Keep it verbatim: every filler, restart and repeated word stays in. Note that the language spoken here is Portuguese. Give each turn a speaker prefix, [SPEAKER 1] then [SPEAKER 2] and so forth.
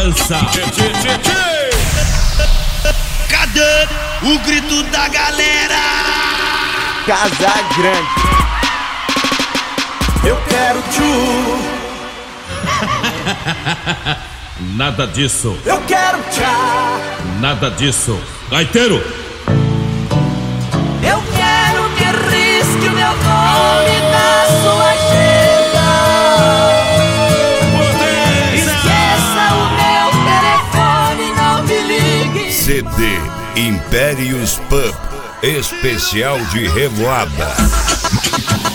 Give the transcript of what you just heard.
[SPEAKER 1] dança. Tchê, tchê, tchê.
[SPEAKER 2] Cadê o grito da galera?
[SPEAKER 3] Casa Grande.
[SPEAKER 2] Eu quero tchu.
[SPEAKER 1] Nada disso.
[SPEAKER 2] Eu quero tchá.
[SPEAKER 1] Nada disso. Gaiteiro.
[SPEAKER 4] Eu quero que risque o meu nome na sua agenda. Esqueça o meu telefone, não me ligue.
[SPEAKER 5] C D Impérios Pub, especial de Revoada.